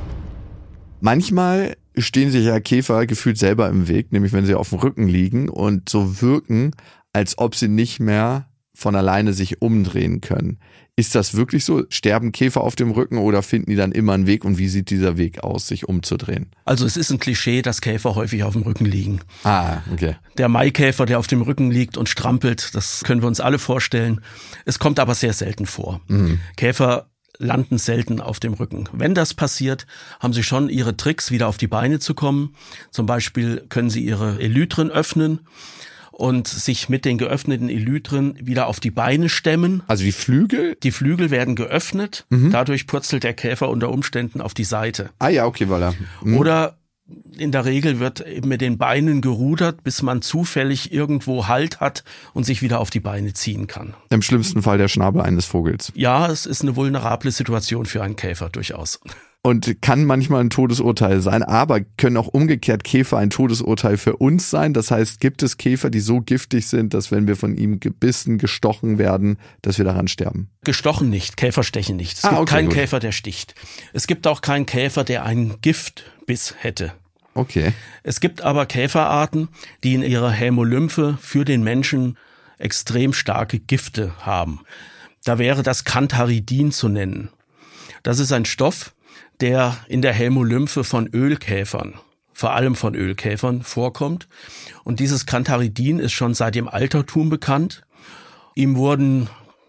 S3: Manchmal stehen sich ja Käfer gefühlt selber im Weg, nämlich wenn sie auf dem Rücken liegen und so wirken, als ob sie nicht mehr von alleine sich umdrehen können. Ist das wirklich so? Sterben Käfer auf dem Rücken oder finden die dann immer einen Weg, und wie sieht dieser Weg aus, sich umzudrehen?
S2: Also es ist ein Klischee, dass Käfer häufig auf dem Rücken liegen.
S3: Ah, okay.
S2: Der Maikäfer, der auf dem Rücken liegt und strampelt, das können wir uns alle vorstellen. Es kommt aber sehr selten vor. Mhm. Käfer landen selten auf dem Rücken. Wenn das passiert, haben sie schon ihre Tricks, wieder auf die Beine zu kommen. Zum Beispiel können sie ihre Elytren öffnen und sich mit den geöffneten Elytren wieder auf die Beine stemmen.
S3: Also die Flügel?
S2: Die Flügel werden geöffnet. Mhm. Dadurch purzelt der Käfer unter Umständen auf die Seite.
S3: Ah ja, okay, voilà. Mhm.
S2: Oder in der Regel wird eben mit den Beinen gerudert, bis man zufällig irgendwo Halt hat und sich wieder auf die Beine ziehen kann.
S3: Im schlimmsten Fall der Schnabel eines Vogels.
S2: Ja, es ist eine vulnerable Situation für einen Käfer durchaus.
S3: Und kann manchmal ein Todesurteil sein, aber können auch umgekehrt Käfer ein Todesurteil für uns sein. Das heißt, gibt es Käfer, die so giftig sind, dass wenn wir von ihm gebissen, gestochen werden, dass wir daran sterben?
S2: Gestochen nicht, Käfer stechen nicht. Es
S3: ah,
S2: gibt
S3: okay,
S2: keinen
S3: gut.
S2: Käfer, der sticht. Es gibt auch keinen Käfer, der einen Giftbiss hätte.
S3: Okay.
S2: Es gibt aber Käferarten, die in ihrer Hämolymphe für den Menschen extrem starke Gifte haben. Da wäre das Cantharidin zu nennen. Das ist ein Stoff, der in der Hämolymphe von Ölkäfern, vor allem von Ölkäfern, vorkommt. Und dieses Cantharidin ist schon seit dem Altertum bekannt. Ihm wurden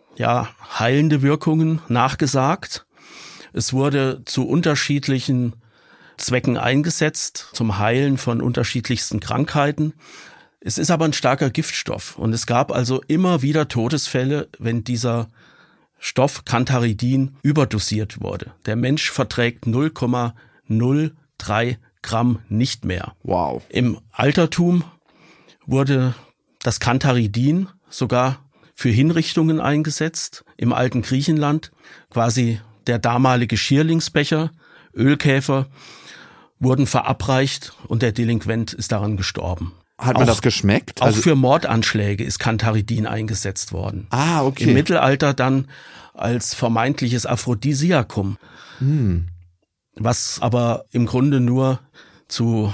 S2: ja, heilende Wirkungen nachgesagt. Es wurde zu unterschiedlichen Zwecken eingesetzt, zum Heilen von unterschiedlichsten Krankheiten. Es ist aber ein starker Giftstoff und es gab also immer wieder Todesfälle, wenn dieser Stoff Cantharidin überdosiert wurde. Der Mensch verträgt null Komma null drei Gramm nicht mehr.
S3: Wow.
S2: Im Altertum wurde das Cantharidin sogar für Hinrichtungen eingesetzt. Im alten Griechenland quasi der damalige Schierlingsbecher, Ölkäfer, wurden verabreicht und der Delinquent ist daran gestorben.
S3: Hat man auch, das geschmeckt?
S2: Auch
S3: also
S2: für Mordanschläge ist Cantharidin eingesetzt worden.
S3: Ah, okay.
S2: Im Mittelalter dann als vermeintliches Aphrodisiakum. Hm. Was aber im Grunde nur zu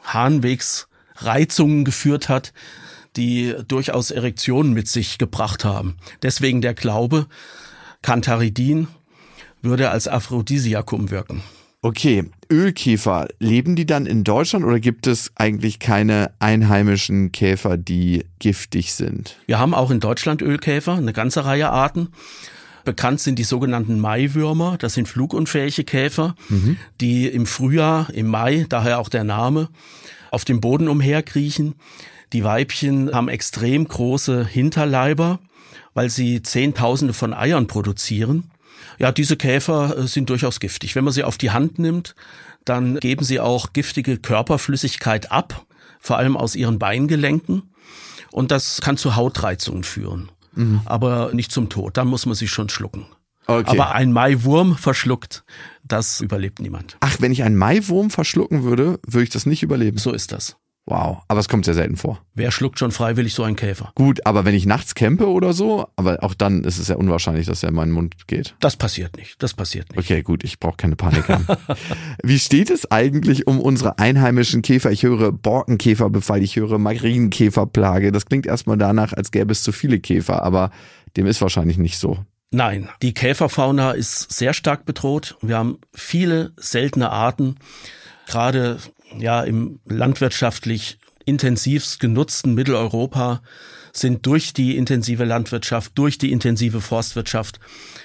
S2: Harnwegsreizungen geführt hat, die durchaus Erektionen mit sich gebracht haben. Deswegen der Glaube, Cantharidin würde als Aphrodisiakum wirken.
S3: Okay, Ölkäfer, leben die dann in Deutschland oder gibt es eigentlich keine einheimischen Käfer, die giftig sind?
S2: Wir haben auch in Deutschland Ölkäfer, eine ganze Reihe Arten. Bekannt sind die sogenannten Maiwürmer, das sind flugunfähige Käfer, mhm. die im Frühjahr, im Mai, daher auch der Name, auf dem Boden umherkriechen. Die Weibchen haben extrem große Hinterleiber, weil sie Zehntausende von Eiern produzieren. Ja, diese Käfer sind durchaus giftig. Wenn man sie auf die Hand nimmt, dann geben sie auch giftige Körperflüssigkeit ab, vor allem aus ihren Beingelenken. Und das kann zu Hautreizungen führen, mhm. aber nicht zum Tod. Dann muss man sie schon schlucken. Okay. Aber ein Maiwurm verschluckt, das überlebt niemand.
S3: Ach, wenn ich einen Maiwurm verschlucken würde, würde ich das nicht überleben?
S2: So ist das.
S3: Wow, aber es kommt sehr selten vor.
S2: Wer schluckt schon freiwillig so einen Käfer?
S3: Gut, aber wenn ich nachts campe oder so, aber auch dann ist es ja unwahrscheinlich, dass er in meinen Mund geht.
S2: Das passiert nicht, das passiert nicht.
S3: Okay, gut, ich brauche keine Panik haben. Wie steht es eigentlich um unsere einheimischen Käfer? Ich höre Borkenkäferbefall, ich höre Marienkäferplage. Das klingt erstmal danach, als gäbe es zu viele Käfer, aber dem ist wahrscheinlich nicht so.
S2: Nein, die Käferfauna ist sehr stark bedroht. Wir haben viele seltene Arten, gerade ja im landwirtschaftlich intensivst genutzten Mitteleuropa sind durch die intensive Landwirtschaft, durch die intensive Forstwirtschaft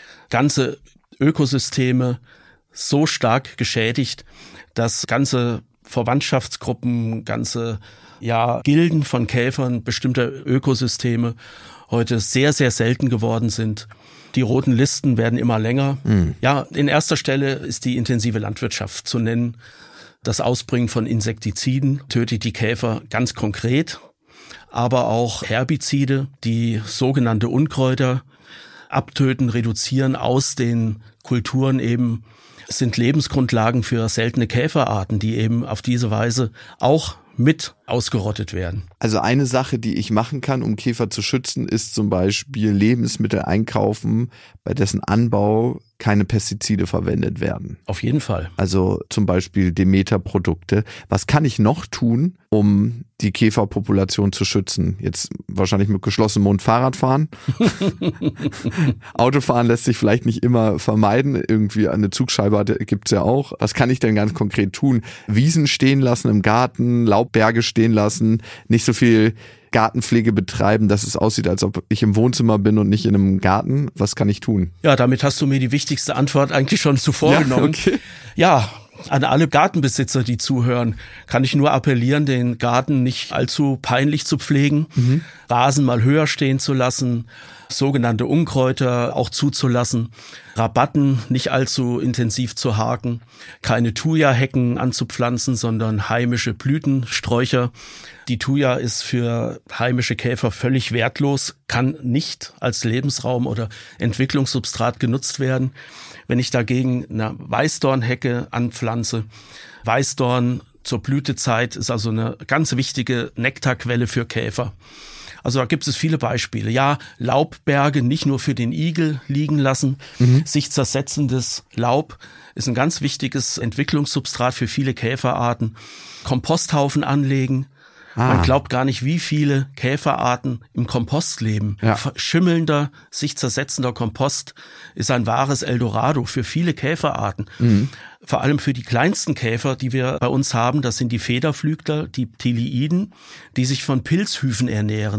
S2: ganze Ökosysteme so stark geschädigt, dass ganze Verwandtschaftsgruppen, ganze ja Gilden von Käfern bestimmter Ökosysteme heute sehr, sehr selten geworden sind. Die roten Listen werden immer länger. Mhm. Ja, in erster Stelle ist die intensive Landwirtschaft zu nennen. Das Ausbringen von Insektiziden tötet die Käfer ganz konkret, aber auch Herbizide, die sogenannte Unkräuter abtöten, reduzieren aus den Kulturen eben, sind Lebensgrundlagen für seltene Käferarten, die eben auf diese Weise auch mit ausgerottet werden.
S3: Also eine Sache, die ich machen kann, um Käfer zu schützen, ist zum Beispiel Lebensmittel einkaufen, bei dessen Anbau keine Pestizide verwendet werden.
S2: Auf jeden Fall.
S3: Also zum Beispiel Demeter-Produkte. Was kann ich noch tun, um die Käferpopulation zu schützen? Jetzt wahrscheinlich mit geschlossenem Mund Fahrrad fahren. Autofahren lässt sich vielleicht nicht immer vermeiden. Irgendwie eine Zugscheibe gibt's ja auch. Was kann ich denn ganz konkret tun? Wiesen stehen lassen im Garten, Laubberge stehen lassen, nicht so viel Gartenpflege betreiben, dass es aussieht, als ob ich im Wohnzimmer bin und nicht in einem Garten. Was kann ich tun?
S2: Ja, damit hast du mir die wichtigste Antwort eigentlich schon zuvor
S3: ja,
S2: genommen.
S3: Okay.
S2: Ja, an alle Gartenbesitzer, die zuhören, kann ich nur appellieren, den Garten nicht allzu peinlich zu pflegen, mhm. Rasen mal höher stehen zu lassen, sogenannte Unkräuter auch zuzulassen, Rabatten nicht allzu intensiv zu haken, keine Thuja-Hecken anzupflanzen, sondern heimische Blütensträucher. Die Thuja ist für heimische Käfer völlig wertlos, kann nicht als Lebensraum oder Entwicklungssubstrat genutzt werden. Wenn ich dagegen eine Weißdornhecke anpflanze, Weißdorn zur Blütezeit ist also eine ganz wichtige Nektarquelle für Käfer. Also da gibt es viele Beispiele. Ja, Laubberge nicht nur für den Igel liegen lassen. Mhm. Sich zersetzendes Laub ist ein ganz wichtiges Entwicklungssubstrat für viele Käferarten. Komposthaufen anlegen. Ah. Man glaubt gar nicht, wie viele Käferarten im Kompost leben. Ja. Schimmelnder, sich zersetzender Kompost ist ein wahres Eldorado für viele Käferarten. Mhm. Vor allem für die kleinsten Käfer, die wir bei uns haben, das sind die Federflügler, die Ptiliiden, die sich von Pilzhyphen ernähren.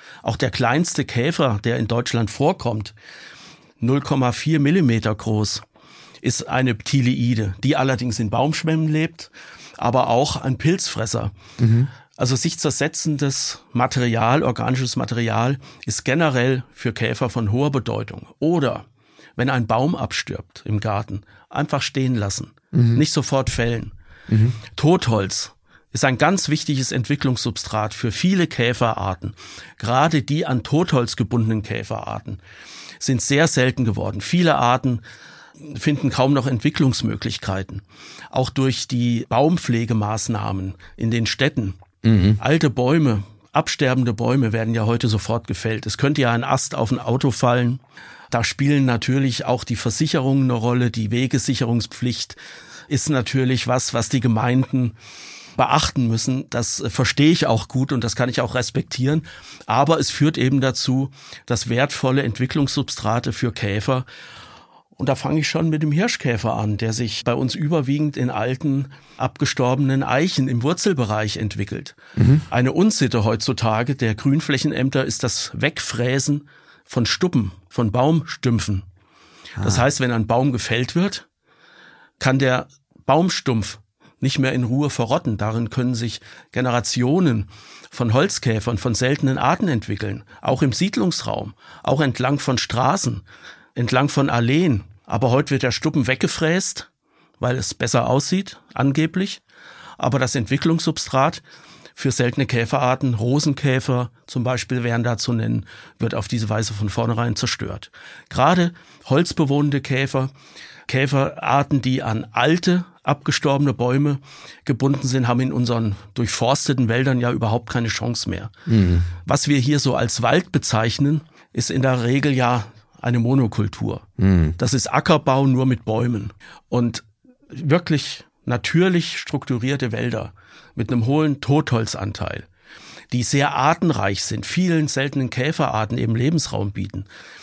S2: Auch der kleinste Käfer, der in Deutschland vorkommt, null Komma vier Millimeter groß, ist eine Ptiliide, die allerdings in Baumschwämmen lebt, aber auch ein Pilzfresser. Mhm. Also sich zersetzendes Material, organisches Material, ist generell für Käfer von hoher Bedeutung. Oder wenn ein Baum abstirbt im Garten, einfach stehen lassen, mhm. nicht sofort fällen. Mhm. Totholz ist ein ganz wichtiges Entwicklungssubstrat für viele Käferarten. Gerade die an Totholz gebundenen Käferarten sind sehr selten geworden. Viele Arten finden kaum noch Entwicklungsmöglichkeiten. Auch durch die Baumpflegemaßnahmen in den Städten. Mhm. Alte Bäume, absterbende Bäume werden ja heute sofort gefällt. Es könnte ja ein Ast auf ein Auto fallen. Da spielen natürlich auch die Versicherungen eine Rolle. Die Wegesicherungspflicht ist natürlich was, was die Gemeinden beachten müssen. Das verstehe ich auch gut und das kann ich auch respektieren. Aber es führt eben dazu, dass wertvolle Entwicklungssubstrate für Käfer, und da fange ich schon mit dem Hirschkäfer an, der sich bei uns überwiegend in alten, abgestorbenen Eichen im Wurzelbereich entwickelt. Mhm. Eine Unsitte heutzutage der Grünflächenämter ist das Wegfräsen von Stuppen, von Baumstümpfen. Ah. Das heißt, wenn ein Baum gefällt wird, kann der Baumstumpf nicht mehr in Ruhe verrotten. Darin können sich Generationen von Holzkäfern, von seltenen Arten entwickeln. Auch im Siedlungsraum, auch entlang von Straßen, entlang von Alleen. Aber heute wird der Stuppen weggefräst, weil es besser aussieht, angeblich. Aber das Entwicklungssubstrat für seltene Käferarten, Rosenkäfer zum Beispiel wären da zu nennen, wird auf diese Weise von vornherein zerstört. Gerade holzbewohnende Käfer, Käferarten, die an alte, abgestorbene Bäume gebunden sind, haben in unseren durchforsteten Wäldern ja überhaupt keine Chance mehr. Mhm. Was wir hier so als Wald bezeichnen, ist in der Regel ja eine Monokultur. Mhm. Das ist Ackerbau nur mit Bäumen. Und wirklich natürlich strukturierte Wälder mit einem hohen Totholzanteil, die sehr artenreich sind, vielen seltenen Käferarten eben Lebensraum bieten,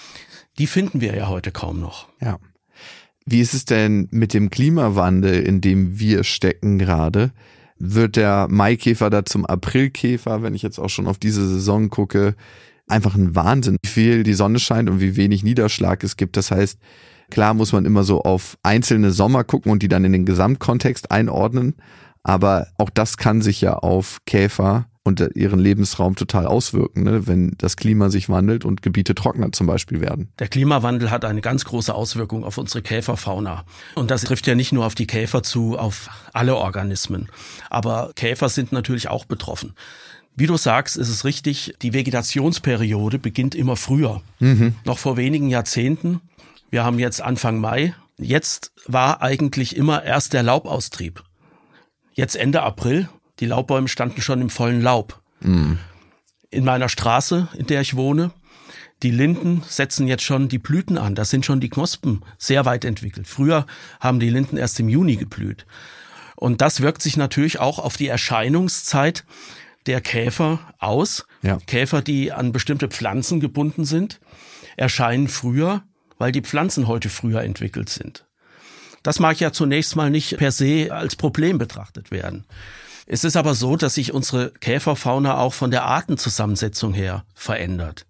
S2: die finden wir ja heute kaum noch.
S3: Ja. Wie ist es denn mit dem Klimawandel, in dem wir stecken gerade? Wird der Maikäfer da zum Aprilkäfer, wenn ich jetzt auch schon auf diese Saison gucke? Einfach ein Wahnsinn, wie viel die Sonne scheint und wie wenig Niederschlag es gibt. Das heißt, klar muss man immer so auf einzelne Sommer gucken und die dann in den Gesamtkontext einordnen. Aber auch das kann sich ja auf Käfer und ihren Lebensraum total auswirken, ne? Wenn das Klima sich wandelt und Gebiete trockener zum Beispiel werden.
S2: Der Klimawandel hat eine ganz große Auswirkung auf unsere Käferfauna. Und das trifft ja nicht nur auf die Käfer zu, auf alle Organismen. Aber Käfer sind natürlich auch betroffen. Wie du sagst, ist es richtig, die Vegetationsperiode beginnt immer früher. Mhm. Noch vor wenigen Jahrzehnten, wir haben jetzt Anfang Mai, jetzt war eigentlich immer erst der Laubaustrieb. Jetzt Ende April, die Laubbäume standen schon im vollen Laub. Mhm. In meiner Straße, in der ich wohne, die Linden setzen jetzt schon die Blüten an. Da sind schon die Knospen sehr weit entwickelt. Früher haben die Linden erst im Juni geblüht. Und das wirkt sich natürlich auch auf die Erscheinungszeit der Käfer aus. Ja. Käfer, die an bestimmte Pflanzen gebunden sind, erscheinen früher, weil die Pflanzen heute früher entwickelt sind. Das mag ja zunächst mal nicht per se als Problem betrachtet werden. Es ist aber so, dass sich unsere Käferfauna auch von der Artenzusammensetzung her verändert.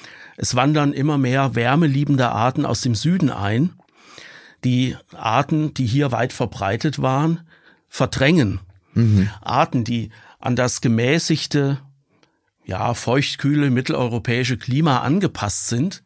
S2: Es wandern immer mehr wärmeliebende Arten aus dem Süden ein. Die Arten, die hier weit verbreitet waren, verdrängen. Mhm. Arten, die an das gemäßigte, ja, feuchtkühle mitteleuropäische Klima angepasst sind,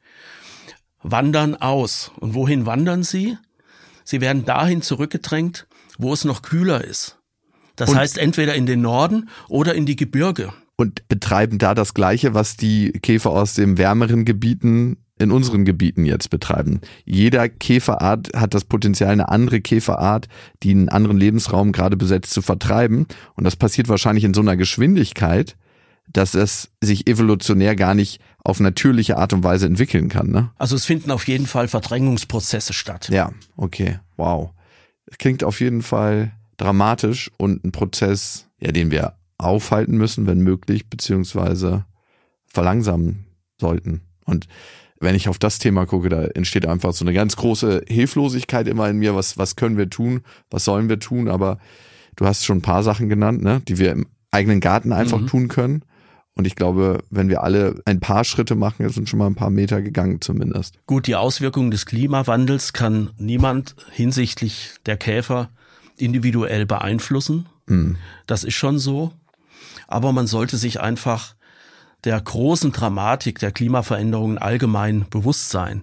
S2: wandern aus. Und wohin wandern sie? Sie werden dahin zurückgedrängt, wo es noch kühler ist. Das und heißt entweder in den Norden oder in die Gebirge.
S3: Und betreiben da das Gleiche, was die Käfer aus den wärmeren Gebieten in unseren Gebieten jetzt betreiben. Jeder Käferart hat das Potenzial, eine andere Käferart, die einen anderen Lebensraum gerade besetzt, zu vertreiben. Und das passiert wahrscheinlich in so einer Geschwindigkeit, dass es sich evolutionär gar nicht auf natürliche Art und Weise entwickeln kann, ne?
S2: Also es finden auf jeden Fall Verdrängungsprozesse statt.
S3: Ja, okay, wow. Das klingt auf jeden Fall dramatisch und ein Prozess, ja, den wir aufhalten müssen, wenn möglich, beziehungsweise verlangsamen sollten. Und wenn ich auf das Thema gucke, da entsteht einfach so eine ganz große Hilflosigkeit immer in mir. Was, was können wir tun? Was sollen wir tun? Aber du hast schon ein paar Sachen genannt, ne, die wir im eigenen Garten einfach mhm. tun können. Und ich glaube, wenn wir alle ein paar Schritte machen, sind schon mal ein paar Meter gegangen zumindest.
S2: Gut, die Auswirkungen des Klimawandels kann niemand hinsichtlich der Käfer individuell beeinflussen. Mhm. Das ist schon so. Aber man sollte sich einfach der großen Dramatik der Klimaveränderungen allgemein bewusst sein.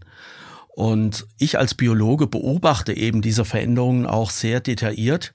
S2: Und ich als Biologe beobachte eben diese Veränderungen auch sehr detailliert.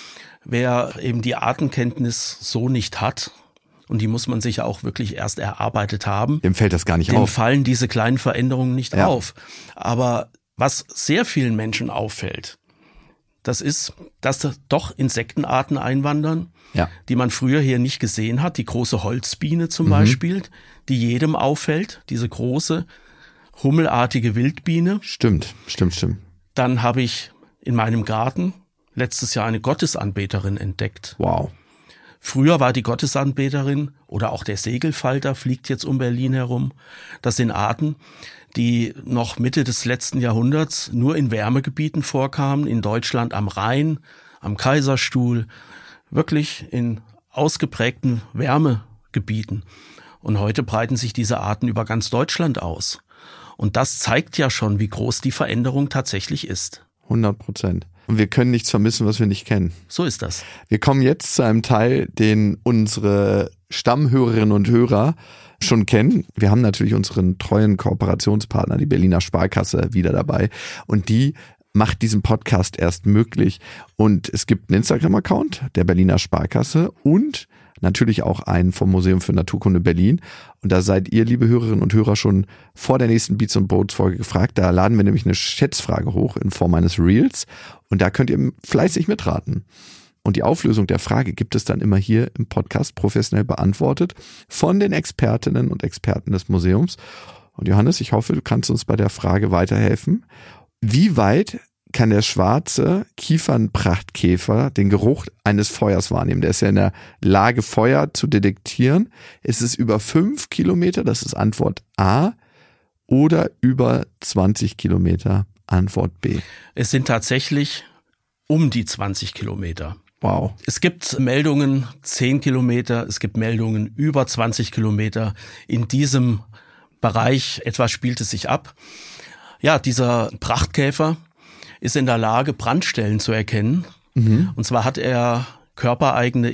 S2: Wer eben die Artenkenntnis so nicht hat, und die muss man sich ja auch wirklich erst erarbeitet haben,
S3: dem fällt das gar nicht
S2: dem
S3: auf.
S2: Dem fallen diese kleinen Veränderungen nicht
S3: ja.
S2: auf. Aber was sehr vielen Menschen auffällt, das ist, dass da doch Insektenarten einwandern, ja. die man früher hier nicht gesehen hat. Die große Holzbiene zum mhm. Beispiel, die jedem auffällt, diese große hummelartige Wildbiene.
S3: Stimmt, stimmt, stimmt.
S2: Dann habe ich in meinem Garten letztes Jahr eine Gottesanbeterin entdeckt.
S3: Wow.
S2: Früher war die Gottesanbeterin oder auch der Segelfalter fliegt jetzt um Berlin herum. Das sind Arten, die noch Mitte des letzten Jahrhunderts nur in Wärmegebieten vorkamen, in Deutschland am Rhein, am Kaiserstuhl, wirklich in ausgeprägten Wärmegebieten. Und heute breiten sich diese Arten über ganz Deutschland aus. Und das zeigt ja schon, wie groß die Veränderung tatsächlich ist.
S3: hundert Prozent. Und wir können nichts vermissen, was wir nicht kennen.
S2: So ist das.
S3: Wir kommen jetzt zu einem Teil, den unsere Stammhörerinnen und Hörer schon kennen. Wir haben natürlich unseren treuen Kooperationspartner, die Berliner Sparkasse, wieder dabei. Und die macht diesen Podcast erst möglich. Und es gibt einen Instagram-Account der Berliner Sparkasse und natürlich auch einen vom Museum für Naturkunde Berlin. Und da seid ihr, liebe Hörerinnen und Hörer, schon vor der nächsten Beats und Boats Folge gefragt. Da laden wir nämlich eine Schätzfrage hoch in Form eines Reels. Und da könnt ihr fleißig mitraten. Und die Auflösung der Frage gibt es dann immer hier im Podcast professionell beantwortet von den Expertinnen und Experten des Museums. Und Johannes, ich hoffe, du kannst uns bei der Frage weiterhelfen. Wie weit kann der schwarze Kiefernprachtkäfer den Geruch eines Feuers wahrnehmen? Der ist ja in der Lage, Feuer zu detektieren. Ist es über fünf Kilometer? Das ist Antwort A. Oder über zwanzig Kilometer? Antwort B.
S2: Es sind tatsächlich um die zwanzig Kilometer.
S3: Wow.
S2: Es gibt Meldungen zehn Kilometer, es gibt Meldungen über zwanzig Kilometer. In diesem Bereich etwa spielt es sich ab. Ja, dieser Prachtkäfer ist in der Lage, Brandstellen zu erkennen. Mhm. Und zwar hat er körpereigene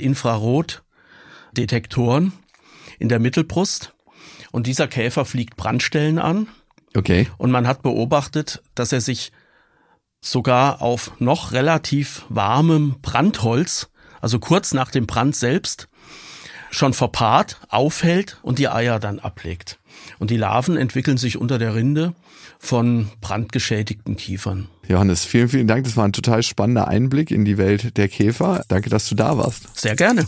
S2: Infrarotdetektoren in der Mittelbrust. Und dieser Käfer fliegt Brandstellen an.
S3: Okay.
S2: Und man hat beobachtet, dass er sich sogar auf noch relativ warmem Brandholz, also kurz nach dem Brand selbst, schon verpaart, aufhält und die Eier dann ablegt. Und die Larven entwickeln sich unter der Rinde von brandgeschädigten Kiefern.
S3: Johannes, vielen, vielen Dank. Das war ein total spannender Einblick in die Welt der Käfer. Danke, dass du da warst.
S2: Sehr gerne.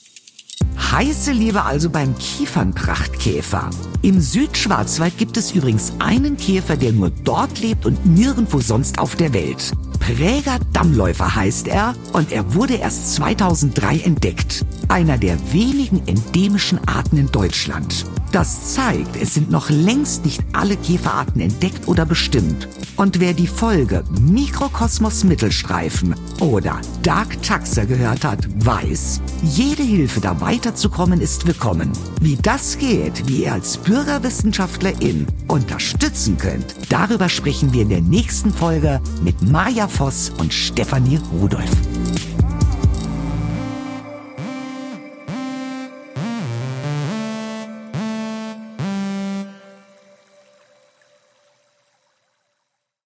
S1: Heiße Liebe also beim Kiefernprachtkäfer. Im Südschwarzwald gibt es übrigens einen Käfer, der nur dort lebt und nirgendwo sonst auf der Welt. Präger Dammläufer heißt er und er wurde erst zweitausenddrei entdeckt. Einer der wenigen endemischen Arten in Deutschland. Das zeigt, es sind noch längst nicht alle Käferarten entdeckt oder bestimmt. Und wer die Folge Mikrokosmos Mittelstreifen oder Dark Taxa gehört hat, weiß, jede Hilfe da weiterzukommen ist willkommen. Wie das geht, wie ihr als Bürgerwissenschaftlerin unterstützen könnt, darüber sprechen wir in der nächsten Folge mit Maja Voss und Stefanie Rudolph.